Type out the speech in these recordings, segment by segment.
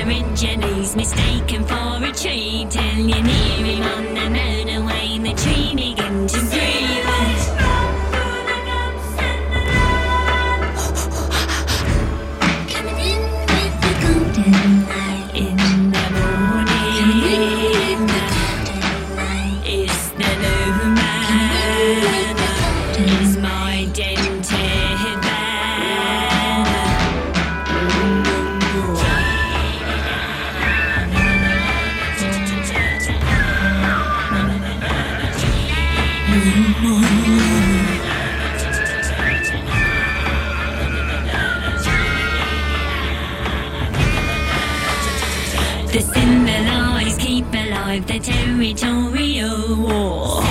Aborigines mistaken for a tree till you're near him on the motorway. The tree begins to breathe. Coming in with the golden light in the morning. It's the new man. It's my dented van. The civilized keep alive the territorial war.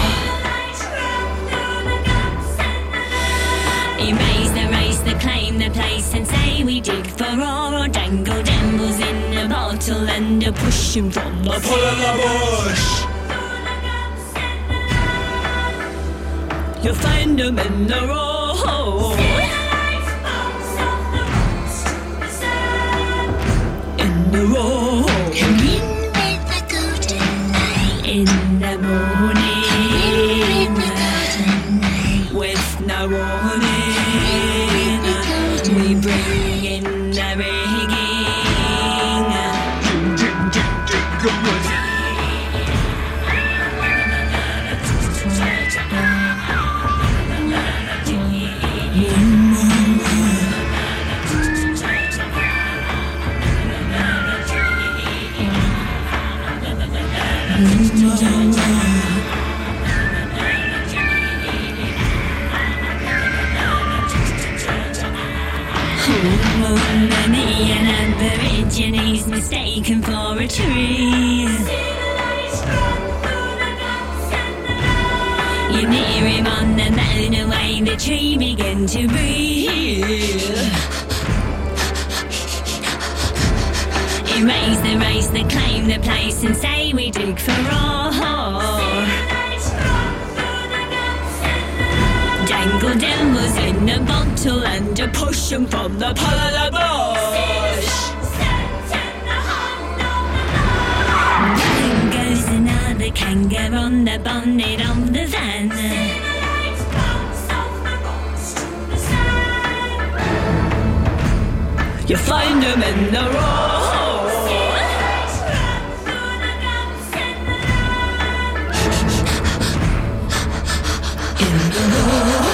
Erase the race, the claim the place, and say we dig for ore or dangle devils in a bottle and a push 'em from the pull of the bush. You'll find 'em in the road. In the road. Come in with the golden light in the morning. With no warning, we bring in the rigging. Many an Aborigines mistaken for a tree. You're near him on the motorway, the tree begin to breathe. Erase the race, the claim the place, and say we dig for ore. Dangle devils in a bottle and a push 'em from the pull of the bush. Bang goes another kangaroo on the bonnet of the van. You find 'em in the road. In the road.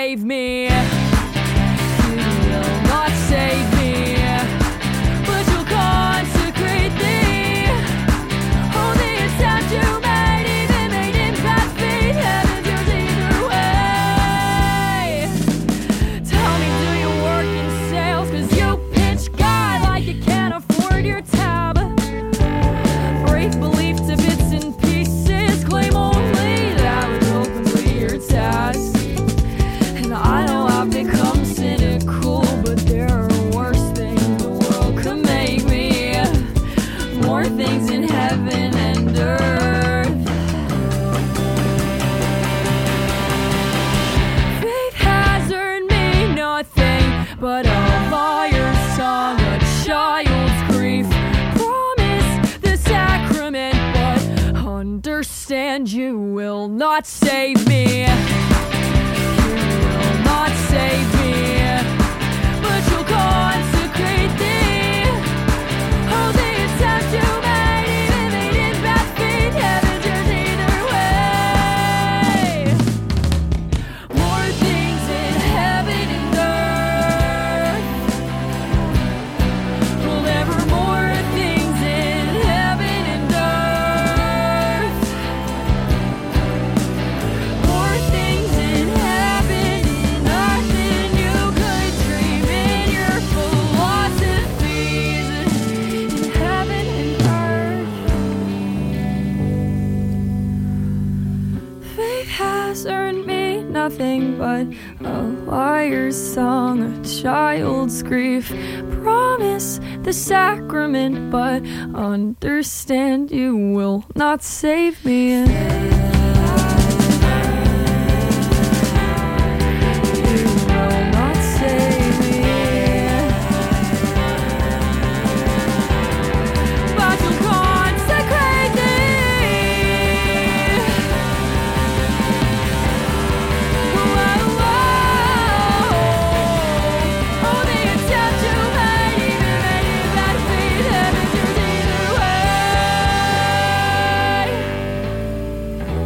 save me. You will not save me, but you'll consecrate thee. Only a statue made, even made in past feet. Heaven's yours either way. Tell me, do you work in sales? 'Cause you pitch God like you can't afford your tab. Break belief to bits and pieces. Claim only that was openly your task. And I know I've become cynical, but there are worse things the world could make me. More things in heaven and earth. Faith has earned me nothing but a lawyer's song, a child's grief. Promise the sacrament, but understand you will not save me. You will not save me, but you'll consecrate thee. Holding a statue made, even made in past feet. Heaven's yours either way. More things in heaven and earth. Well, there are more things in heaven and earth. More things in heaven and earth than you could dream in your philosophies. In heaven and earth. Faith has earned me nothing but a liar's song, a child's grief. Promise the sacrament, but understand you will not save me. You will not save me, but you'll consecrate thee. Only a statue made, even made in past feet. Heaven's yours either way.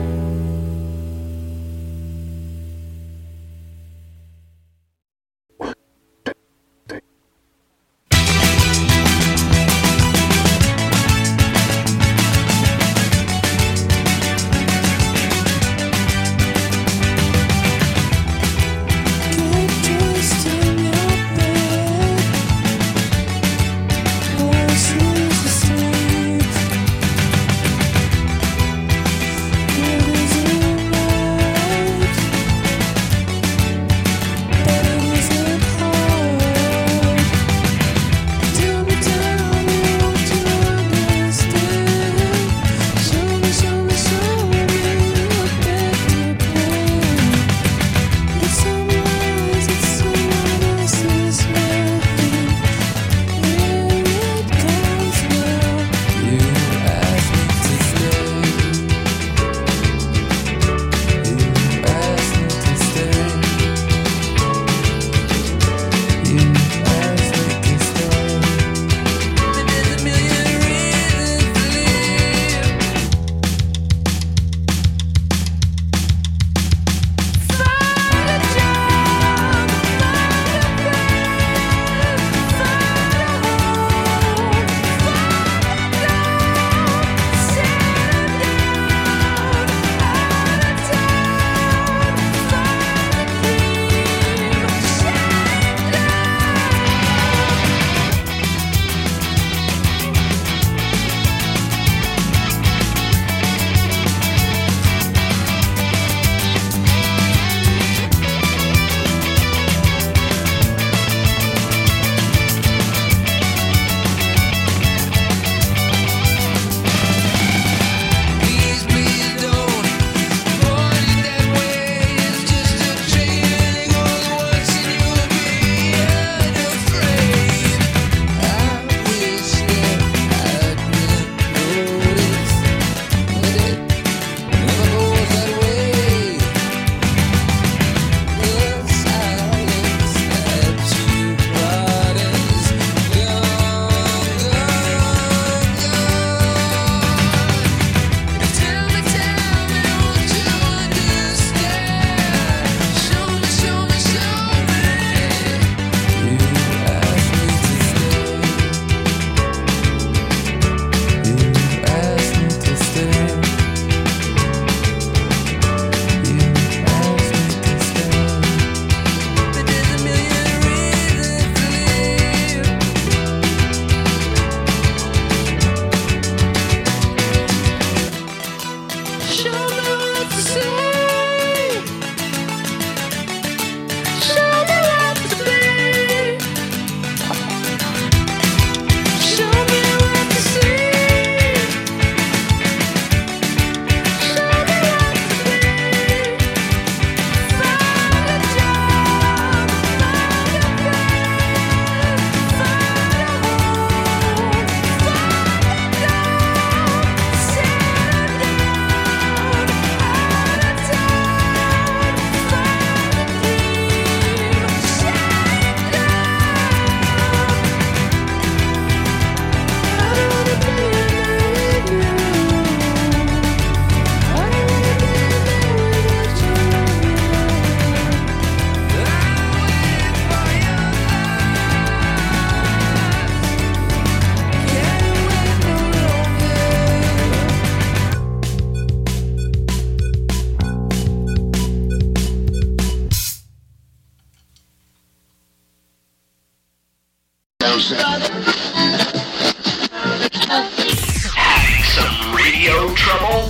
Having some radio trouble?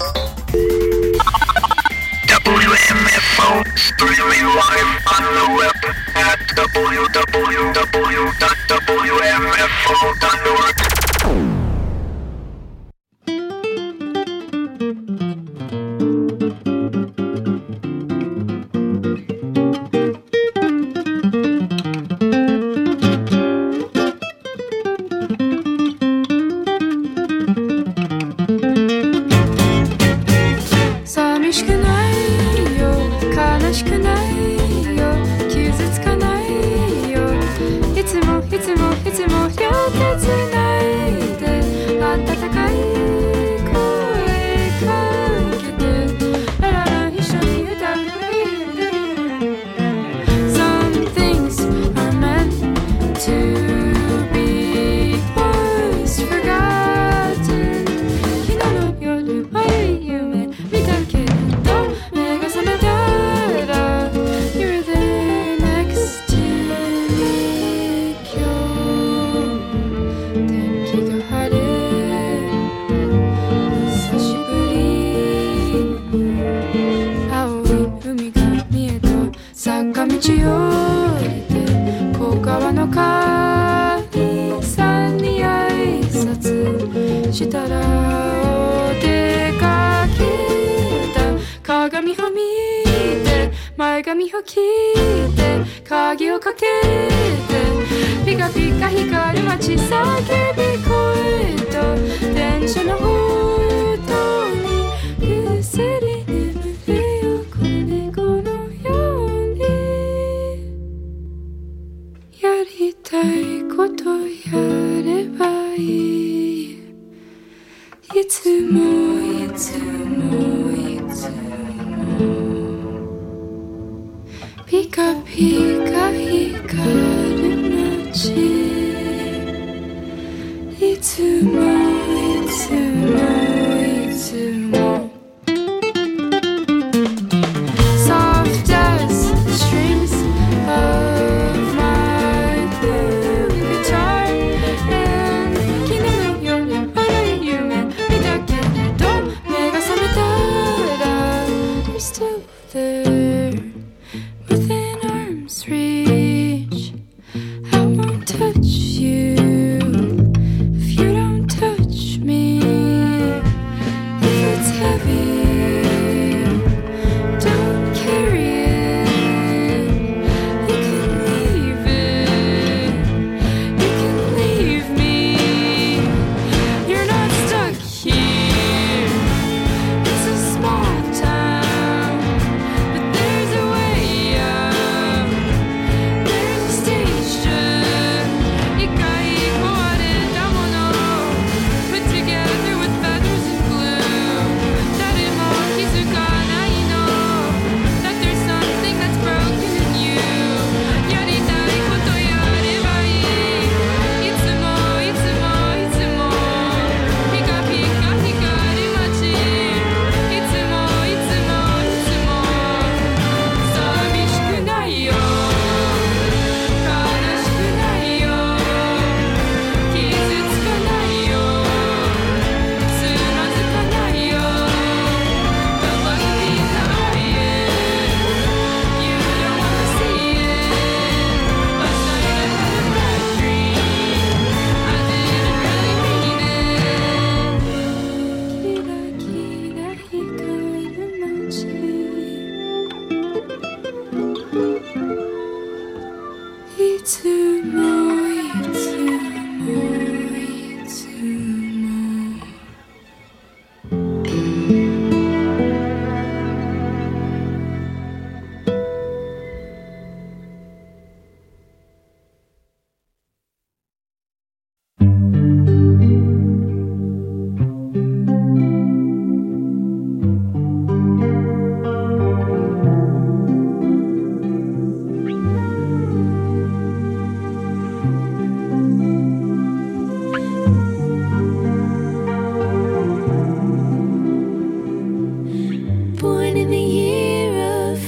WMFO streaming live on the web at www.wmfo.org.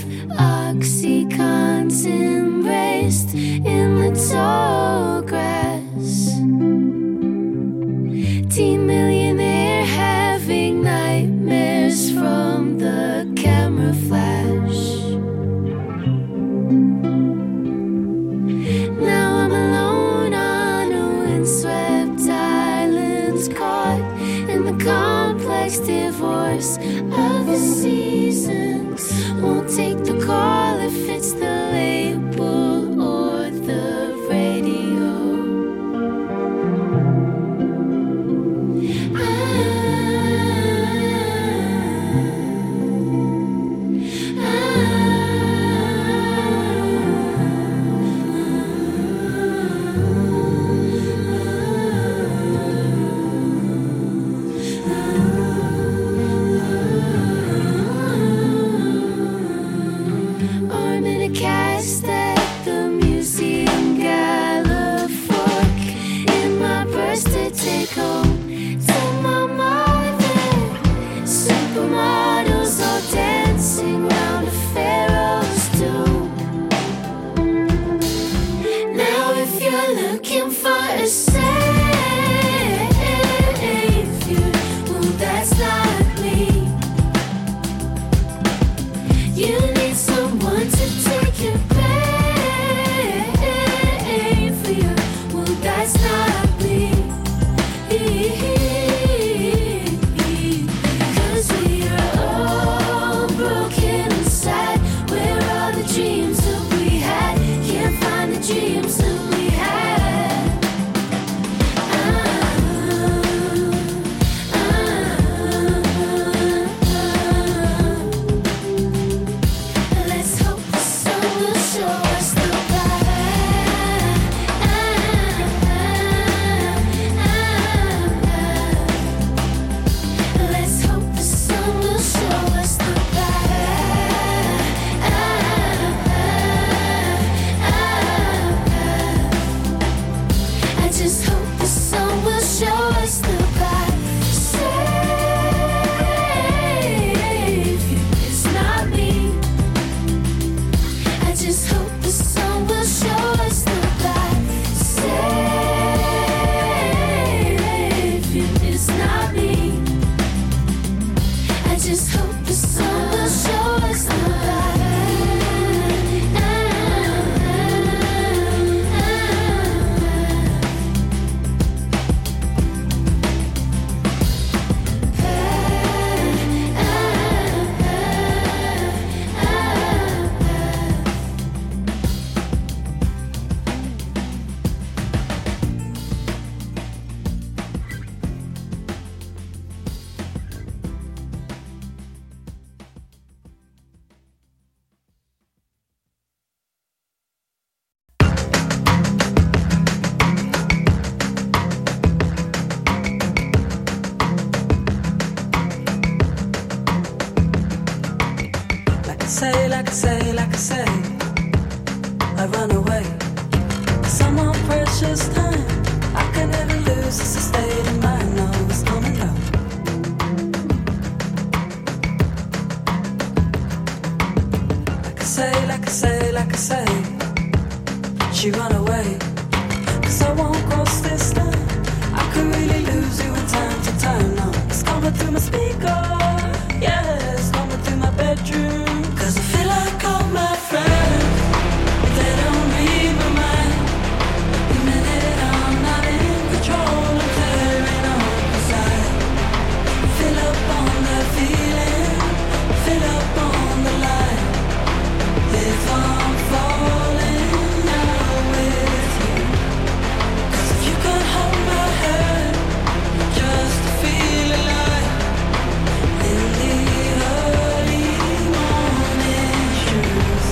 Oxycontin embraced in the tall grass. take home to my mother. Supermodels all dancing round a pharaoh's tomb. Now if you're looking for a savior, well that's not me. You need someone to take your pain for you. Well, that's not me. 'Cause we are all broken inside. Where are the dreams that we had? Can't find the dreams that we had. Let's hope the sun will show us the light. Let's hope the sun will show us the light. I just hope the sun will show us the light. Savior, it's not me. I just hope the sun will show us the light. Savior, it's not me. I just hope the sun will show us the Like I say, I run away. Some more precious time I can never lose. It's a state of mind, no, it's coming down. Like I say, she run away. 'Cause I won't cross this line. I could really lose you in time to time, no, it's coming through my speaker. Yeah, it's coming through my bedroom. 'Cause I feel like all my friends, they don't read my mind. The minute I'm not in control, I'm clearing up inside. Fill up on the feeling, fill up on the light. If I'm falling now with you, 'cause if you could hold my hand just to feel alive in the early morning shoes.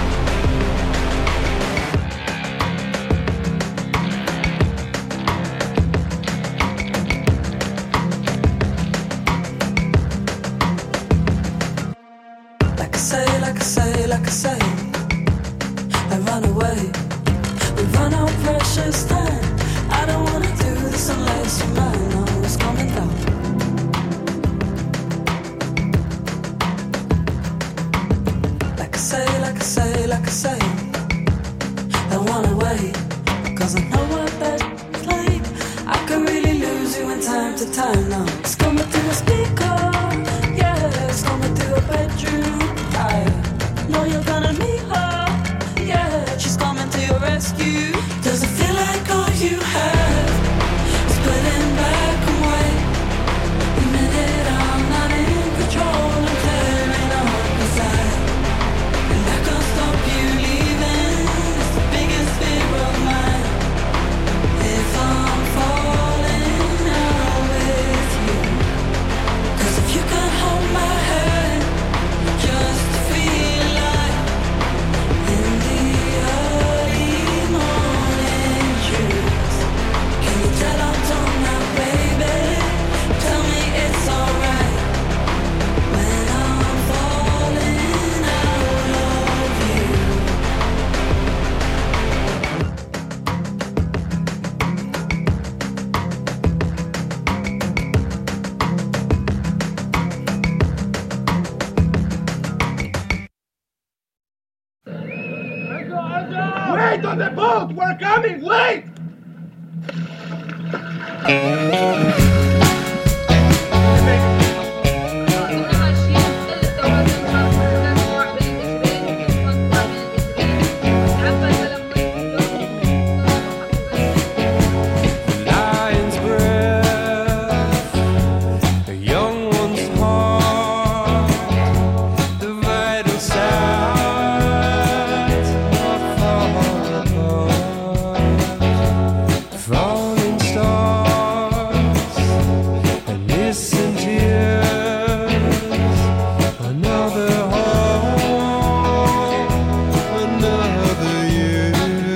Like I say, I run away. We run out precious time. I don't wanna do this unless you're mine. No, it's coming down. Like I say, I wanna wait. 'Cause I know what that's like. I can really lose you in time to time. No, it's coming through a speaker. Yeah, it's coming through a bedroom. I know you're gonna meet her. Yeah, she's coming to your rescue. Does it feel like all you have is putting back away? The minute I'm not in control, I'm clearing up inside. And I can't stop you leaving. It's the biggest fear of mine. If I'm falling out with you. Wait! Lion's breath, the young one's heart, the vital signs are far apart. Falling stars and missing tears, another home, another year.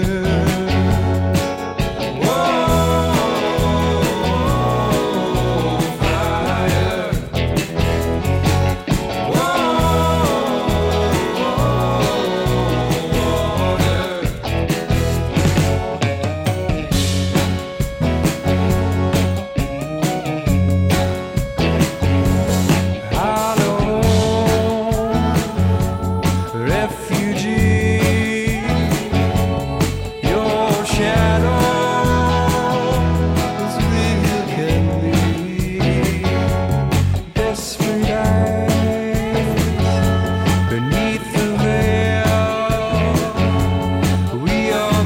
Refugee, your shadow is real can be. Desperate eyes beneath the veil. We are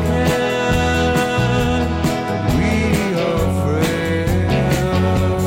broken and we are frail.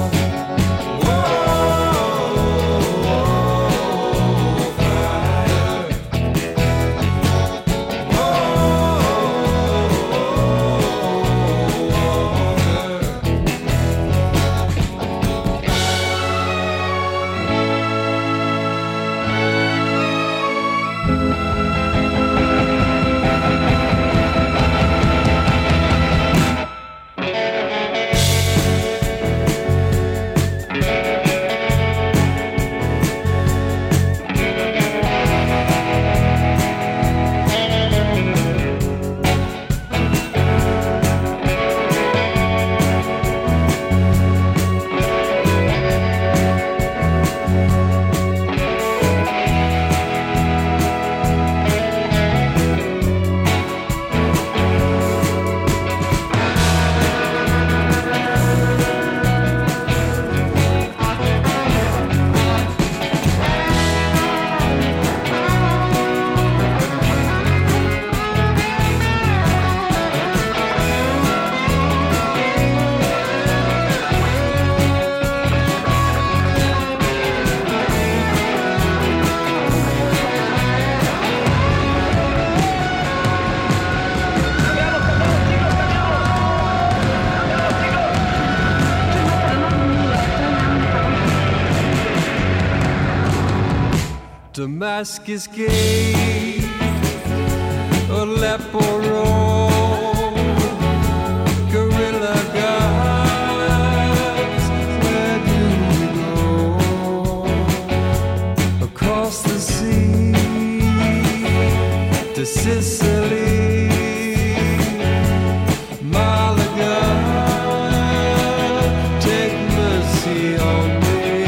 Damascus Gate, Aleppo Road, guerrilla guides, where do we go? Across the sea to Sicily, Malaga, take mercy on me.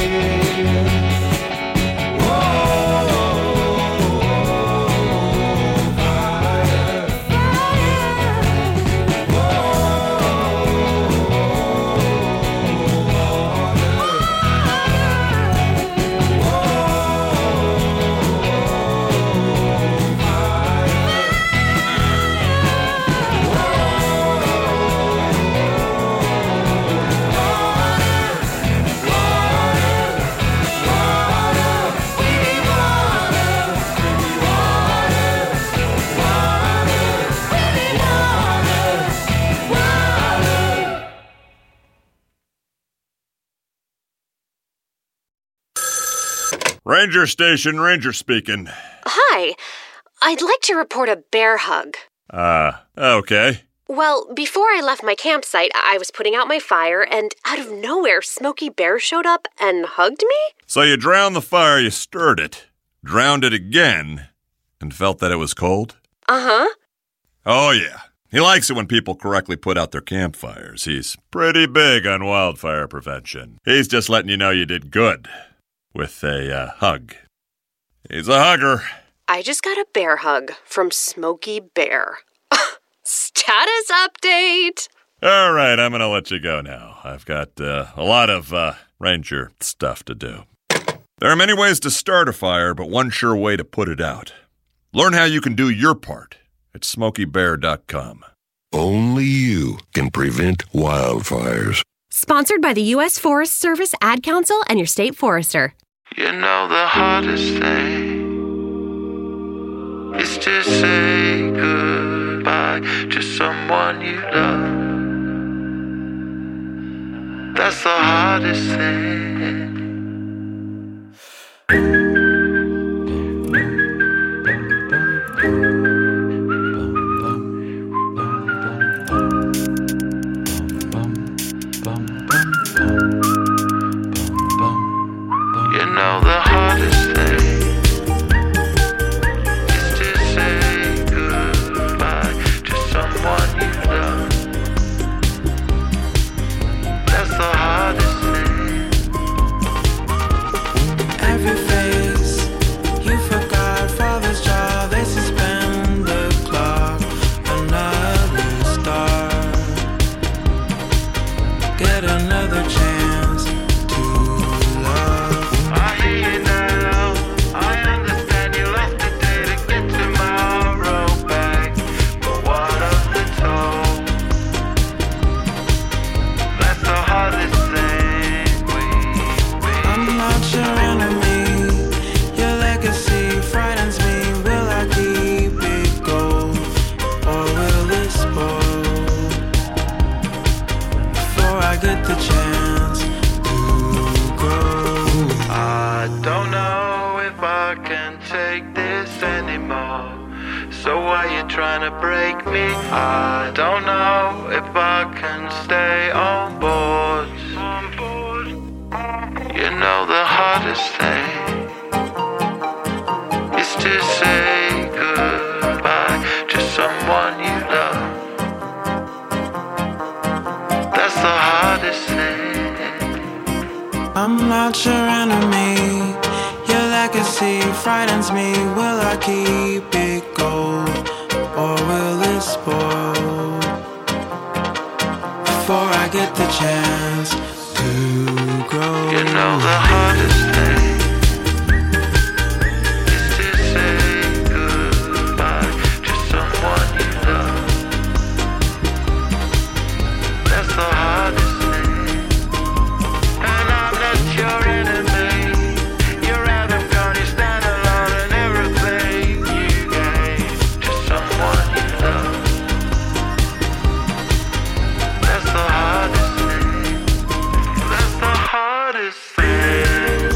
Ranger Station, Ranger speaking. Hi. I'd like to report a bear hug. Okay. Well, before I left my campsite, I was putting out my fire, and out of nowhere, Smokey Bear showed up and hugged me? So you drowned the fire, you stirred it, drowned it again, and felt that it was cold? Uh-huh. Oh, yeah. He likes it when people correctly put out their campfires. He's pretty big on wildfire prevention. He's just letting you know you did good with a hug. He's a hugger. I just got a bear hug from Smokey Bear. Status update. All right, I'm going to let you go now. I've got a lot of ranger stuff to do. There are many ways to start a fire, but one sure way to put it out. Learn how you can do your part at SmokeyBear.com. Only you can prevent wildfires. Sponsored by the U.S. Forest Service, Ad Council, and your state forester. You know the hardest thing is to say goodbye to someone you love. That's the hardest thing. You know the hardest thing is to say goodbye to someone you love. That's the hardest thing. Every face you forgot, father's job, they suspend the clock. Another star, get another chance to love. I hear you now, I understand you lost the day to get tomorrow back. But what of the toll? That's the hardest thing I'm not your enemy. Your legacy frightens me. Will I keep it gold, or will it spoil before I get the chance to grow? I don't know if I can take this anymore. So why you trying to break me? I don't know if I can stay on board. You know the hardest thing is to say goodbye to someone you love. That's the hardest thing. I'm not your enemy. Your legacy frightens me. Will I keep it gold, or will it spoil before I get the chance to grow? You know the hardest thing is to say goodbye to someone you love. That's the hardest thing. And I'm not your enemy. You're out of gun, you stand alone, and everything you gave to someone you love. That's the hardest thing. That's the hardest thing.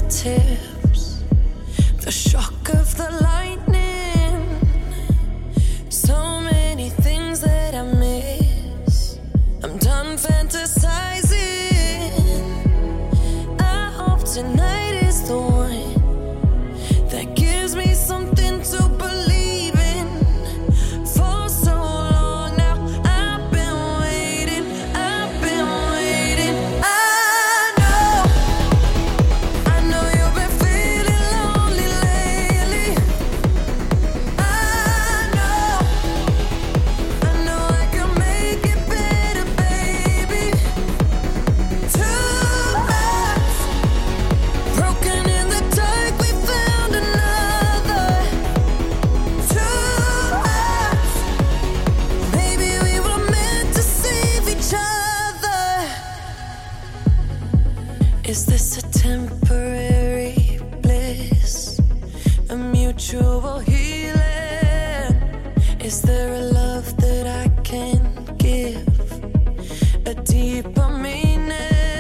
fingertips, the shock of the lightning. So many things that I miss. I'm done fantasizing. I hope tonight is the one that gives me something to believe in. For so long now, I've been waiting. I know you've been feeling lonely lately. I know I can make it better, baby. Two hearts broken in the dark, we found another. Two hearts, maybe we were meant to save each other. Is this a temporary bliss, a mutual healing? Is there a love that I can give, a deeper meaning?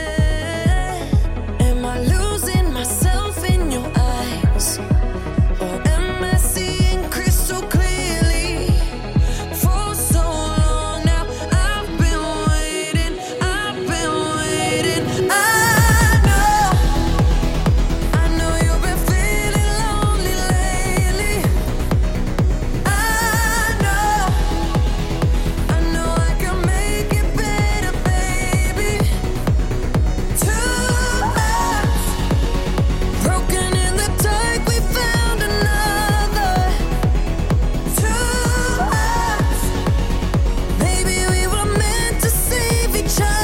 Am I losing myself in your eyes, or am I seeing crystal clearly? For so long now, I've been waiting. I know you've been feeling lonely lately. I know I can make it better, baby. Two hearts broken in the dark, we found another. Two hearts, maybe we were meant to save each other.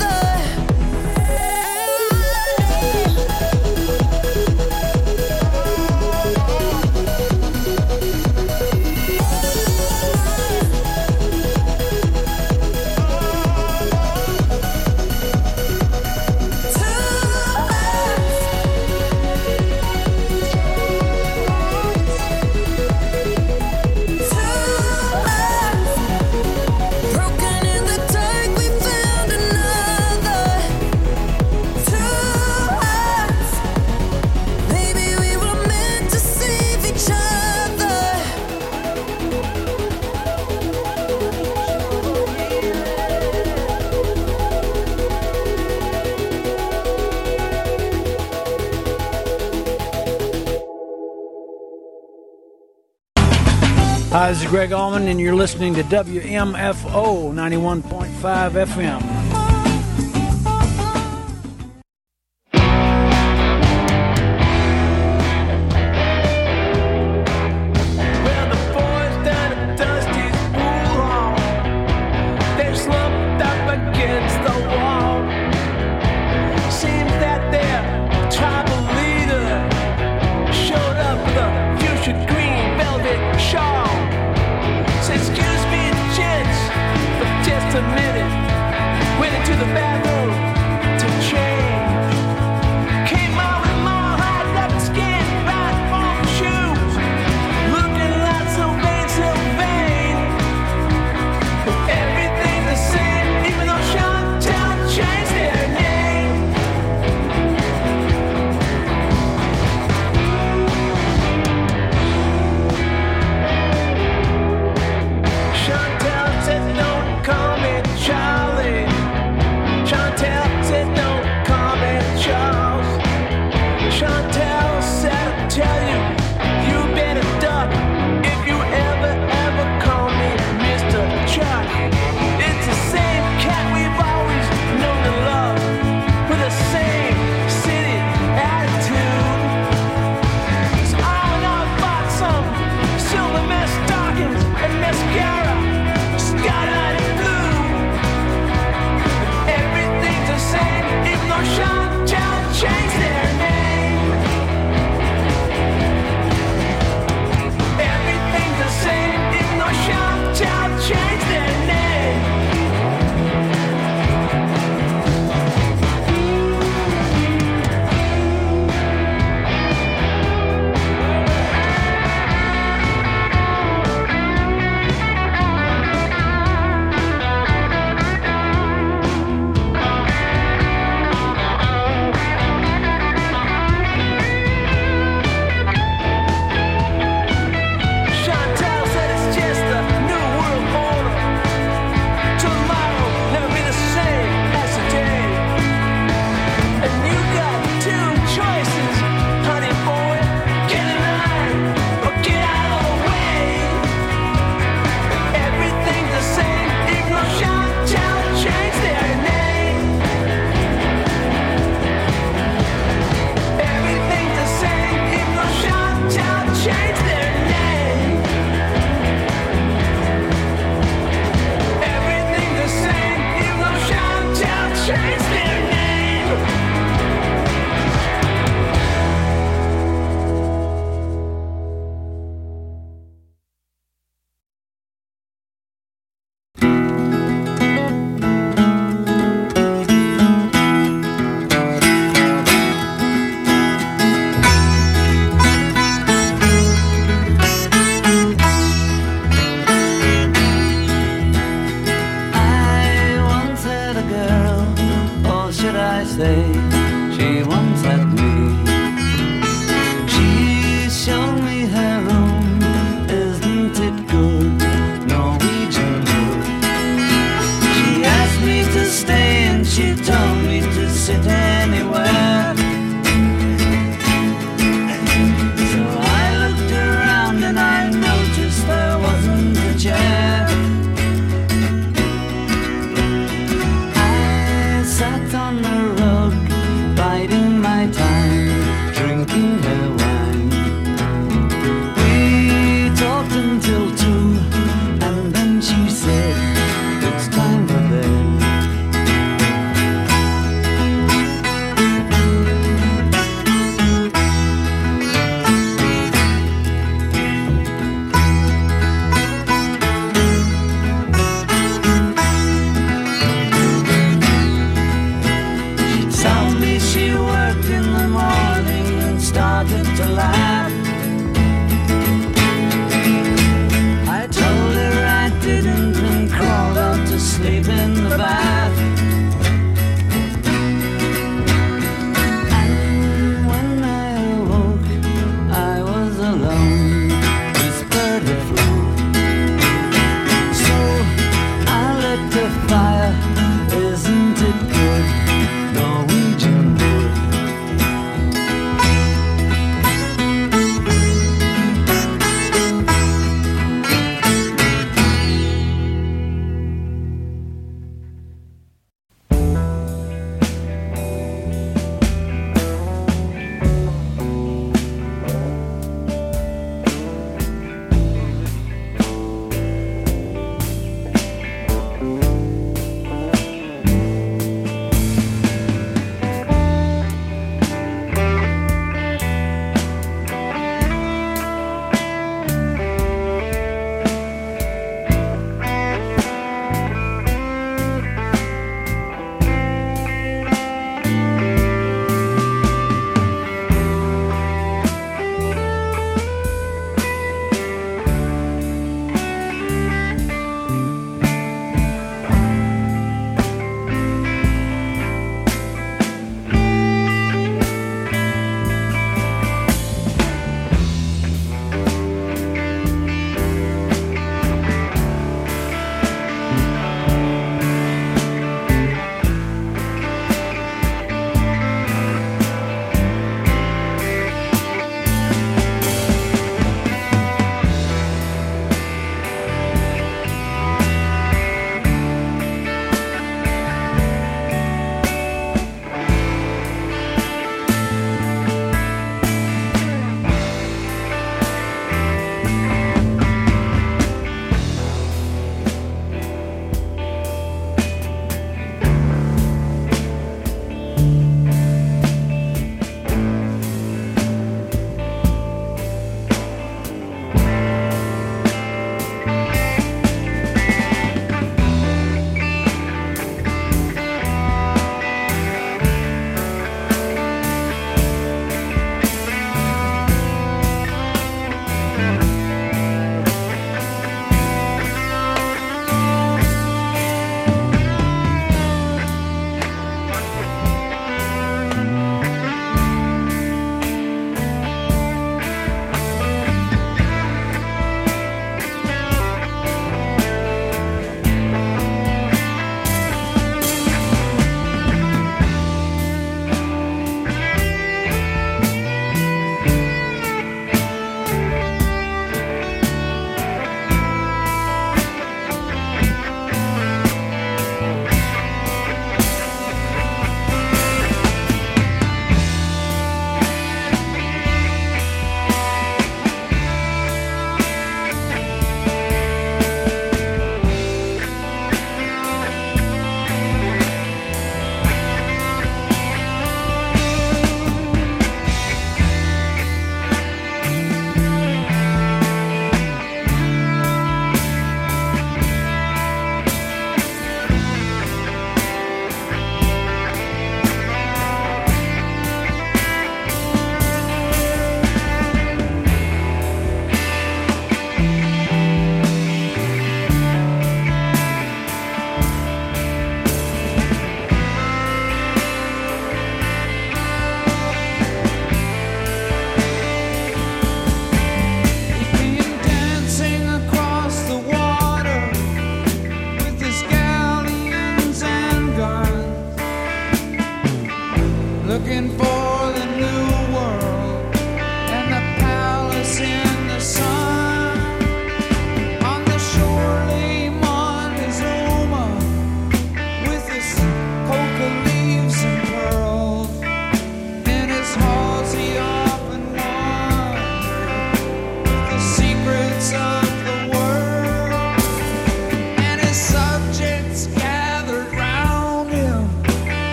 Broken in the dark, we found another. Two hearts, maybe we were meant to save each other. Hi, this is Greg Allman, and you're listening to WMFO 91.5 FM. Well, the boys down at Dusty's pool hall, they're slumped up against the wall. Seems that their tribal leader showed up with a fuchsia green velvet shawl. Said, excuse me, gents, for just a minute.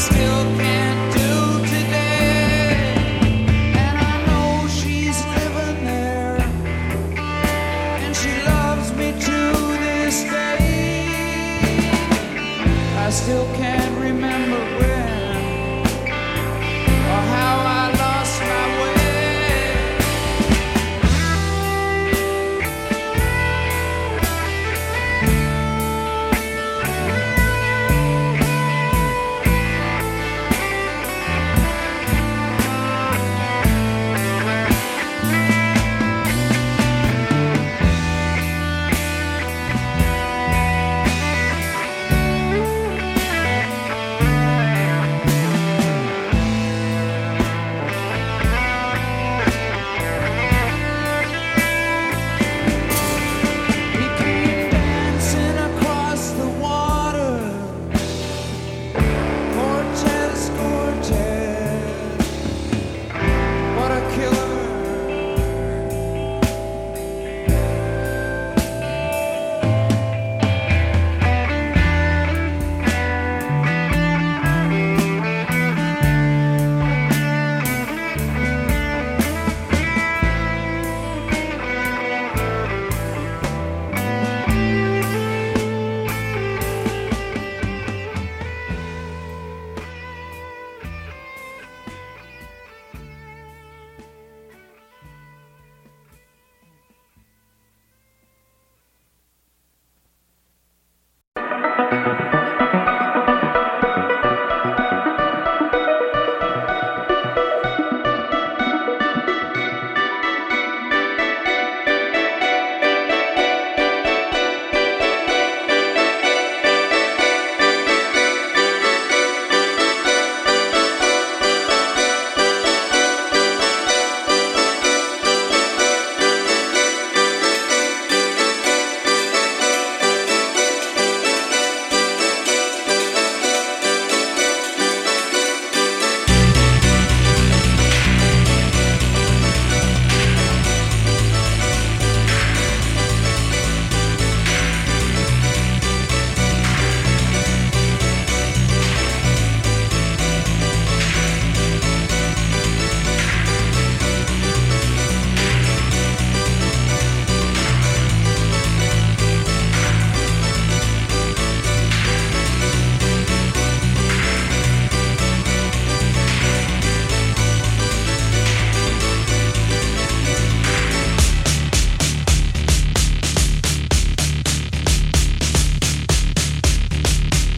still can't do today. And I know she's living there, and she loves me to this day. I still can't remember when or how I lost my way.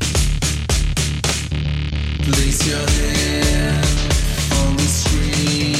Place your hand on the screen.